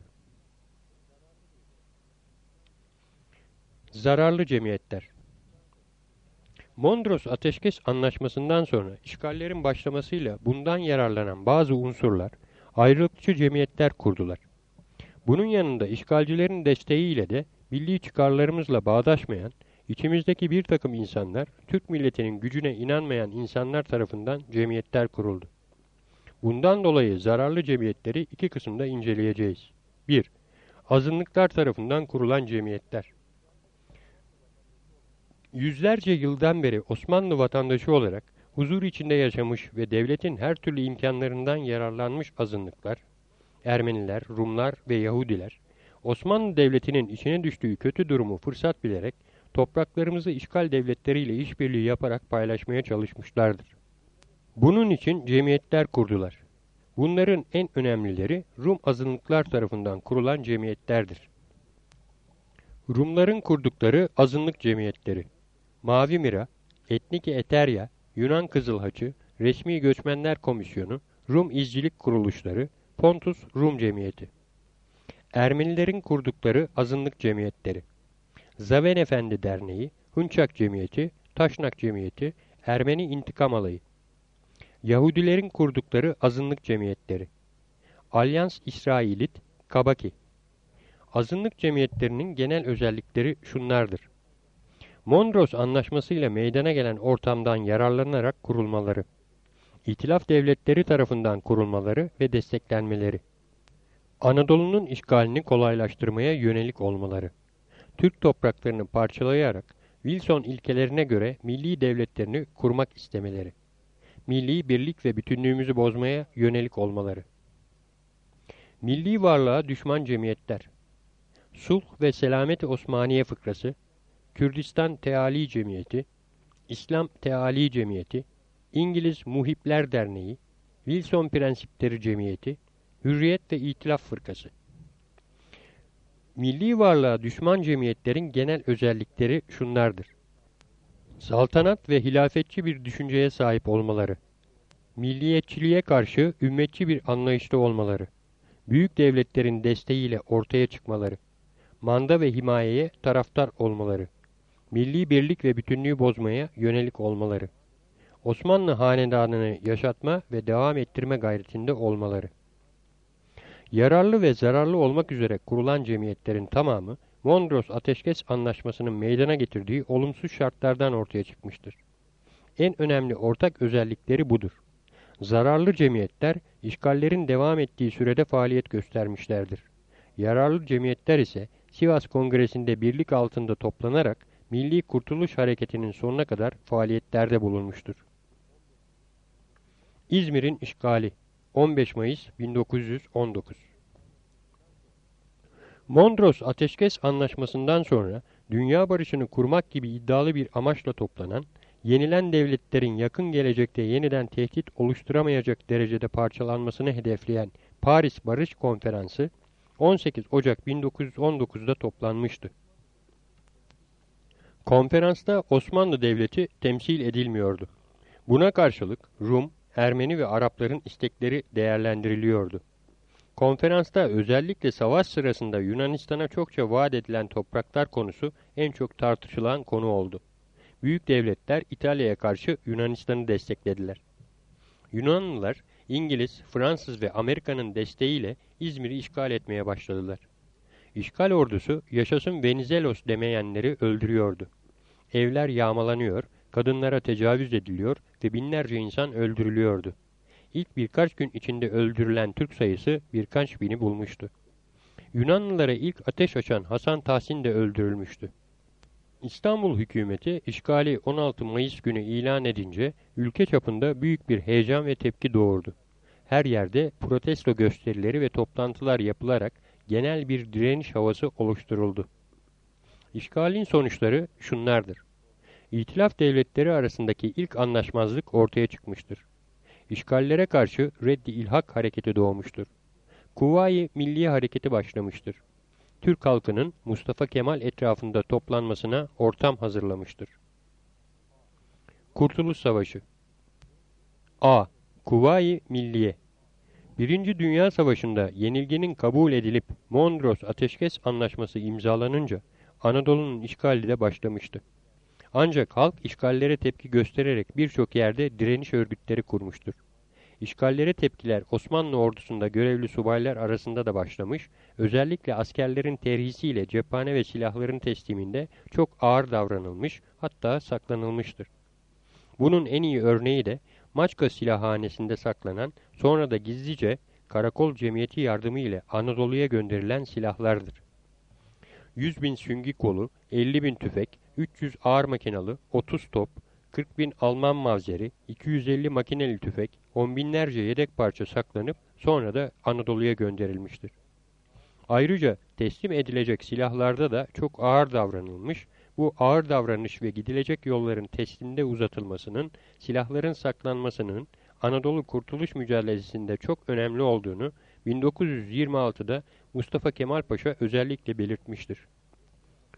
Zararlı cemiyetler. Mondros Ateşkes Anlaşması'ndan sonra işgallerin başlamasıyla bundan yararlanan bazı unsurlar ayrılıkçı cemiyetler kurdular. Bunun yanında işgalcilerin desteğiyle de milli çıkarlarımızla bağdaşmayan, içimizdeki bir takım insanlar, Türk milletinin gücüne inanmayan insanlar tarafından cemiyetler kuruldu. Bundan dolayı zararlı cemiyetleri iki kısımda inceleyeceğiz. bir Azınlıklar tarafından kurulan cemiyetler. Yüzlerce yıldan beri Osmanlı vatandaşı olarak huzur içinde yaşamış ve devletin her türlü imkanlarından yararlanmış azınlıklar, Ermeniler, Rumlar ve Yahudiler, Osmanlı Devleti'nin içine düştüğü kötü durumu fırsat bilerek topraklarımızı işgal devletleriyle işbirliği yaparak paylaşmaya çalışmışlardır. Bunun için cemiyetler kurdular. Bunların en önemlileri Rum azınlıklar tarafından kurulan cemiyetlerdir. Rumların kurdukları azınlık cemiyetleri. Mavi Mira, Etniki Eterya, Yunan Kızılhaçı, Resmi Göçmenler Komisyonu, Rum İzcilik Kuruluşları, Pontus Rum Cemiyeti. Ermenilerin kurdukları azınlık cemiyetleri. Zaven Efendi Derneği, Hunçak Cemiyeti, Taşnak Cemiyeti, Ermeni İntikam Alayı. Yahudilerin kurdukları azınlık cemiyetleri. Alyans İsrailit, Kabaki. Azınlık cemiyetlerinin genel özellikleri şunlardır. Mondros Anlaşması ile meydana gelen ortamdan yararlanarak kurulmaları, İtilaf devletleri tarafından kurulmaları ve desteklenmeleri, Anadolu'nun işgalini kolaylaştırmaya yönelik olmaları, Türk topraklarını parçalayarak Wilson ilkelerine göre milli devletlerini kurmak istemeleri, milli birlik ve bütünlüğümüzü bozmaya yönelik olmaları, milli varlığa düşman cemiyetler, Sulh ve Selamet-i Osmaniye Fıkrası, Kürdistan Teali Cemiyeti, İslam Teali Cemiyeti, İngiliz Muhipler Derneği, Wilson Prensipleri Cemiyeti, Hürriyet ve İtilaf Fırkası. Milli varlığa düşman cemiyetlerin genel özellikleri şunlardır. Saltanat ve hilafetçi bir düşünceye sahip olmaları, milliyetçiliğe karşı ümmetçi bir anlayışta olmaları, büyük devletlerin desteğiyle ortaya çıkmaları, manda ve himayeye taraftar olmaları, milli birlik ve bütünlüğü bozmaya yönelik olmaları, Osmanlı hanedanını yaşatma ve devam ettirme gayretinde olmaları. Yararlı ve zararlı olmak üzere kurulan cemiyetlerin tamamı, Mondros Ateşkes Anlaşması'nın meydana getirdiği olumsuz şartlardan ortaya çıkmıştır. En önemli ortak özellikleri budur. Zararlı cemiyetler, işgallerin devam ettiği sürede faaliyet göstermişlerdir. Yararlı cemiyetler ise Sivas Kongresi'nde birlik altında toplanarak Milli Kurtuluş Hareketi'nin sonuna kadar faaliyetlerde bulunmuştur. İzmir'in işgali on beş Mayıs bin dokuz yüz on dokuz. Mondros Ateşkes Anlaşması'ndan sonra dünya barışını kurmak gibi iddialı bir amaçla toplanan, yenilen devletlerin yakın gelecekte yeniden tehdit oluşturamayacak derecede parçalanmasını hedefleyen Paris Barış Konferansı on sekiz Ocak bin dokuz yüz on dokuz'da toplanmıştı. Konferansta Osmanlı Devleti temsil edilmiyordu. Buna karşılık Rum, Ermeni ve Arapların istekleri değerlendiriliyordu. Konferansta özellikle savaş sırasında Yunanistan'a çokça vaat edilen topraklar konusu en çok tartışılan konu oldu. Büyük devletler İtalya'ya karşı Yunanistan'ı desteklediler. Yunanlılar, İngiliz, Fransız ve Amerika'nın desteğiyle İzmir'i işgal etmeye başladılar. İşgal ordusu yaşasın Venizelos demeyenleri öldürüyordu. Evler yağmalanıyor, kadınlara tecavüz ediliyor ve binlerce insan öldürülüyordu. İlk birkaç gün içinde öldürülen Türk sayısı birkaç bini bulmuştu. Yunanlılara ilk ateş açan Hasan Tahsin de öldürülmüştü. İstanbul hükümeti işgali on altı Mayıs günü ilan edince ülke çapında büyük bir heyecan ve tepki doğurdu. Her yerde protesto gösterileri ve toplantılar yapılarak genel bir direniş havası oluşturuldu. İşgalin sonuçları şunlardır. İtilaf devletleri arasındaki ilk anlaşmazlık ortaya çıkmıştır. İşgallere karşı Reddi İlhak hareketi doğmuştur. Kuvayi Milli Hareketi başlamıştır. Türk halkının Mustafa Kemal etrafında toplanmasına ortam hazırlamıştır. Kurtuluş Savaşı. A. Kuvayi Milliye. Birinci Dünya Savaşı'nda yenilginin kabul edilip Mondros Ateşkes Anlaşması imzalanınca Anadolu'nun işgali de başlamıştı. Ancak halk işgallere tepki göstererek birçok yerde direniş örgütleri kurmuştur. İşgallere tepkiler Osmanlı ordusunda görevli subaylar arasında da başlamış, özellikle askerlerin terhisiyle cephane ve silahların tesliminde çok ağır davranılmış, hatta saklanılmıştır. Bunun en iyi örneği de Maçka silahhanesinde saklanan, sonra da gizlice Karakol Cemiyeti yardımı ile Anadolu'ya gönderilen silahlardır. yüz bin süngü kolu, elli bin tüfek, üç yüz ağır makinalı, otuz top, kırk bin Alman mavzeri, iki yüz elli makineli tüfek, on binlerce yedek parça saklanıp sonra da Anadolu'ya gönderilmiştir. Ayrıca teslim edilecek silahlarda da çok ağır davranılmış, bu ağır davranış ve gidilecek yolların teslimde uzatılmasının, silahların saklanmasının Anadolu Kurtuluş Mücadelesi'nde çok önemli olduğunu bin dokuz yüz yirmi altı'da Mustafa Kemal Paşa özellikle belirtmiştir.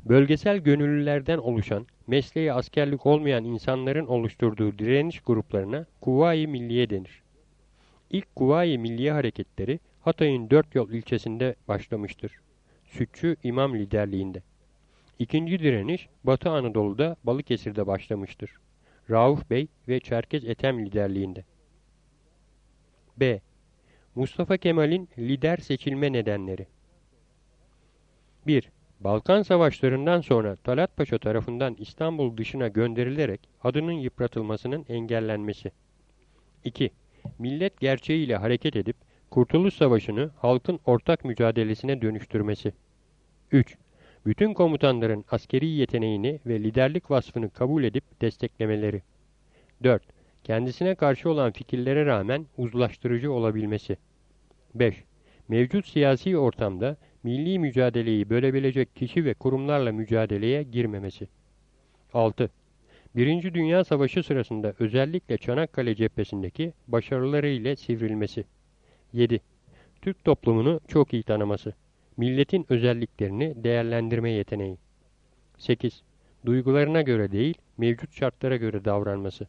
Bölgesel gönüllülerden oluşan, mesleği askerlik olmayan insanların oluşturduğu direniş gruplarına Kuvayi Milliye denir. İlk Kuvayi Milliye hareketleri Hatay'ın Dörtyol ilçesinde başlamıştır. Sütçü İmam liderliğinde. İkinci direniş Batı Anadolu'da Balıkesir'de başlamıştır. Rauf Bey ve Çerkez Ethem liderliğinde. B. Mustafa Kemal'in lider seçilme nedenleri. bir. Balkan Savaşları'ndan sonra Talat Paşa tarafından İstanbul dışına gönderilerek adının yıpratılmasının engellenmesi. iki. Millet gerçeğiyle hareket edip Kurtuluş Savaşı'nı halkın ortak mücadelesine dönüştürmesi. üç. Bütün komutanların askeri yeteneğini ve liderlik vasfını kabul edip desteklemeleri. dört. Kendisine karşı olan fikirlere rağmen uzlaştırıcı olabilmesi. beş. Mevcut siyasi ortamda milli mücadeleyi bölebilecek kişi ve kurumlarla mücadeleye girmemesi. altı. Birinci Dünya Savaşı sırasında özellikle Çanakkale cephesindeki başarıları ile sivrilmesi. yedi. Türk toplumunu çok iyi tanıması. Milletin özelliklerini değerlendirme yeteneği. sekiz. Duygularına göre değil, mevcut şartlara göre davranması.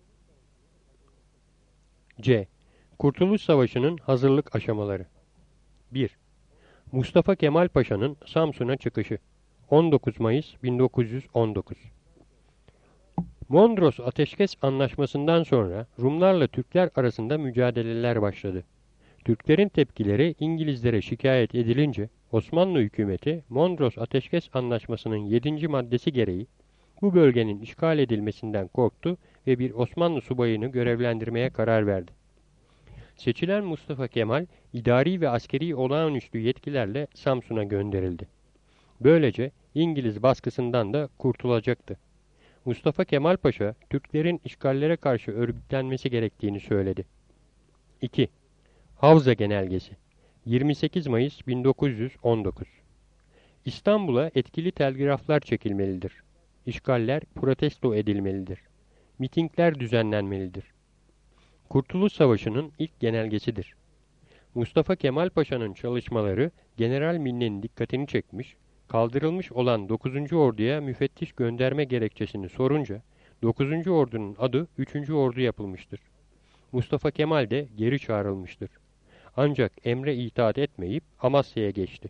C. Kurtuluş Savaşı'nın hazırlık aşamaları. bir. Mustafa Kemal Paşa'nın Samsun'a çıkışı. on dokuz Mayıs bin dokuz yüz on dokuz. Mondros Ateşkes Anlaşması'ndan sonra Rumlarla Türkler arasında mücadeleler başladı. Türklerin tepkileri İngilizlere şikayet edilince Osmanlı hükümeti Mondros Ateşkes Anlaşması'nın yedinci maddesi gereği bu bölgenin işgal edilmesinden korktu ve bir Osmanlı subayını görevlendirmeye karar verdi. Seçilen Mustafa Kemal, idari ve askeri olağanüstü yetkilerle Samsun'a gönderildi. Böylece İngiliz baskısından da kurtulacaktı. Mustafa Kemal Paşa, Türklerin işgallere karşı örgütlenmesi gerektiğini söyledi. iki. Havza Genelgesi yirmi sekiz Mayıs bin dokuz yüz on dokuz. İstanbul'a etkili telgraflar çekilmelidir. İşgaller protesto edilmelidir. Mitingler düzenlenmelidir. Kurtuluş Savaşı'nın ilk genelgesidir. Mustafa Kemal Paşa'nın çalışmaları General Minne'nin dikkatini çekmiş, kaldırılmış olan dokuzuncu Ordu'ya müfettiş gönderme gerekçesini sorunca dokuzuncu Ordu'nun adı üçüncü Ordu yapılmıştır. Mustafa Kemal de geri çağrılmıştır. Ancak emre itaat etmeyip Amasya'ya geçti.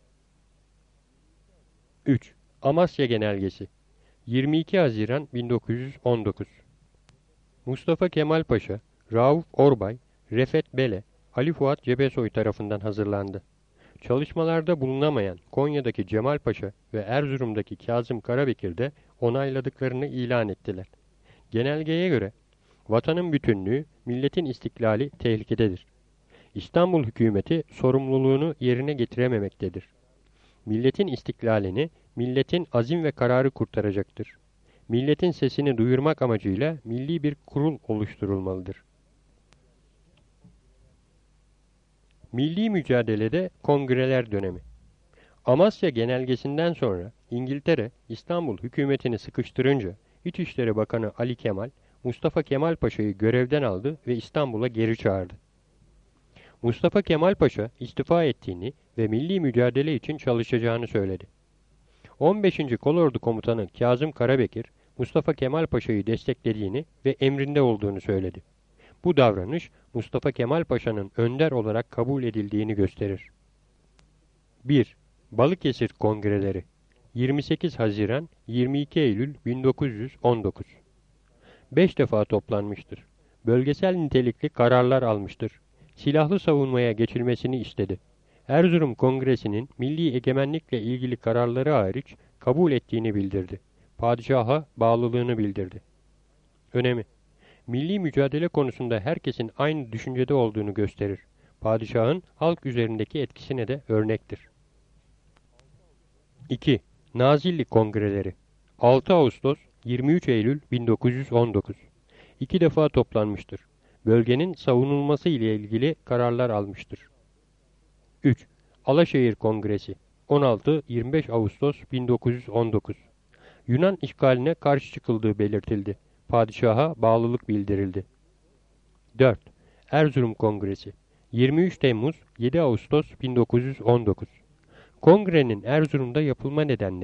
üç. Amasya Genelgesi yirmi iki Haziran bin dokuz yüz on dokuz. Mustafa Kemal Paşa, Rauf Orbay, Refet Bele, Ali Fuat Cebesoy tarafından hazırlandı. Çalışmalarda bulunamayan Konya'daki Cemal Paşa ve Erzurum'daki Kazım Karabekir de onayladıklarını ilan ettiler. Genelgeye göre, vatanın bütünlüğü, milletin istiklali tehlikededir. İstanbul hükümeti sorumluluğunu yerine getirememektedir. Milletin istiklalini, milletin azim ve kararı kurtaracaktır. Milletin sesini duyurmak amacıyla milli bir kurul oluşturulmalıdır. Milli mücadelede kongreler dönemi. Amasya Genelgesi'nden sonra İngiltere, İstanbul hükümetini sıkıştırınca İçişleri Bakanı Ali Kemal, Mustafa Kemal Paşa'yı görevden aldı ve İstanbul'a geri çağırdı. Mustafa Kemal Paşa istifa ettiğini ve milli mücadele için çalışacağını söyledi. on beşinci Kolordu Komutanı Kazım Karabekir, Mustafa Kemal Paşa'yı desteklediğini ve emrinde olduğunu söyledi. Bu davranış Mustafa Kemal Paşa'nın önder olarak kabul edildiğini gösterir. bir. Balıkesir Kongreleri yirmi sekiz Haziran yirmi iki Eylül bin dokuz yüz on dokuz. Beş defa toplanmıştır. Bölgesel nitelikli kararlar almıştır. Silahlı savunmaya geçilmesini istedi. Erzurum Kongresi'nin milli egemenlikle ilgili kararları hariç kabul ettiğini bildirdi. Padişaha bağlılığını bildirdi. Önemi: milli mücadele konusunda herkesin aynı düşüncede olduğunu gösterir. Padişahın halk üzerindeki etkisine de örnektir. iki. Nazilli Kongreleri altı Ağustos yirmi üç Eylül bin dokuz yüz on dokuz. İki defa toplanmıştır. Bölgenin savunulması ile ilgili kararlar almıştır. üç. Alaşehir Kongresi on altı yirmi beş Ağustos bin dokuz yüz on dokuz. Yunan işgaline karşı çıkıldığı belirtildi. Padişaha bağlılık bildirildi. dört. Erzurum Kongresi yirmi üç Temmuz yedi Ağustos bin dokuz yüz on dokuz. Kongrenin Erzurum'da yapılma nedenleri,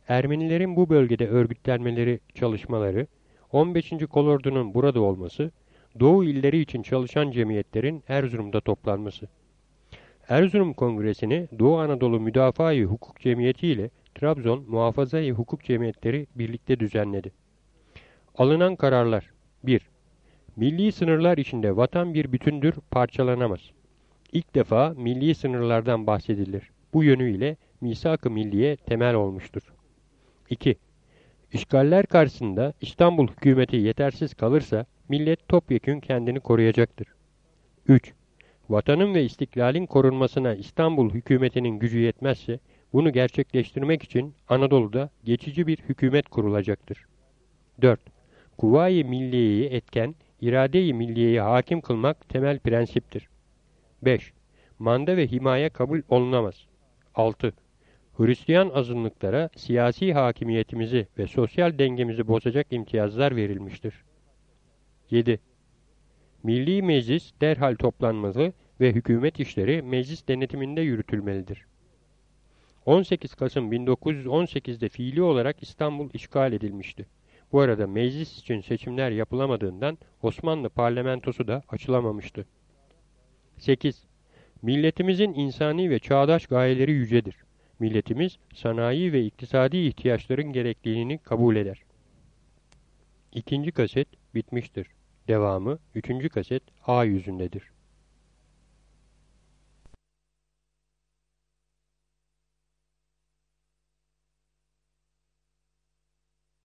Ermenilerin bu bölgede örgütlenmeleri çalışmaları, on beşinci Kolordu'nun burada olması, Doğu illeri için çalışan cemiyetlerin Erzurum'da toplanması. Erzurum Kongresi'ni Doğu Anadolu Müdafaa-i Hukuk Cemiyeti ile Trabzon Muhafaza-i Hukuk Cemiyetleri birlikte düzenledi. Alınan kararlar: bir. Milli sınırlar içinde vatan bir bütündür, parçalanamaz. İlk defa milli sınırlardan bahsedilir. Bu yönüyle misak-ı milliye temel olmuştur. iki. İşgaller karşısında İstanbul hükümeti yetersiz kalırsa millet topyekün kendini koruyacaktır. üç. Vatanın ve istiklalin korunmasına İstanbul hükümetinin gücü yetmezse bunu gerçekleştirmek için Anadolu'da geçici bir hükümet kurulacaktır. dört. Kuvayi milliyeyi etken, irade-i milliyeyi hakim kılmak temel prensiptir. beş. Manda ve himaye kabul olunamaz. altı. Hristiyan azınlıklara siyasi hakimiyetimizi ve sosyal dengemizi bozacak imtiyazlar verilmiştir. yedi. Milli Meclis derhal toplanmalı ve hükümet işleri meclis denetiminde yürütülmelidir. on sekiz Kasım bin dokuz yüz on sekiz'de fiili olarak İstanbul işgal edilmişti. Bu arada meclis için seçimler yapılamadığından Osmanlı parlamentosu da açılamamıştı. sekiz. Milletimizin insani ve çağdaş gayeleri yücedir. Milletimiz sanayi ve iktisadi ihtiyaçların gerekliliğini kabul eder. İkinci kaset bitmiştir. Devamı üçüncü kaset A yüzündedir.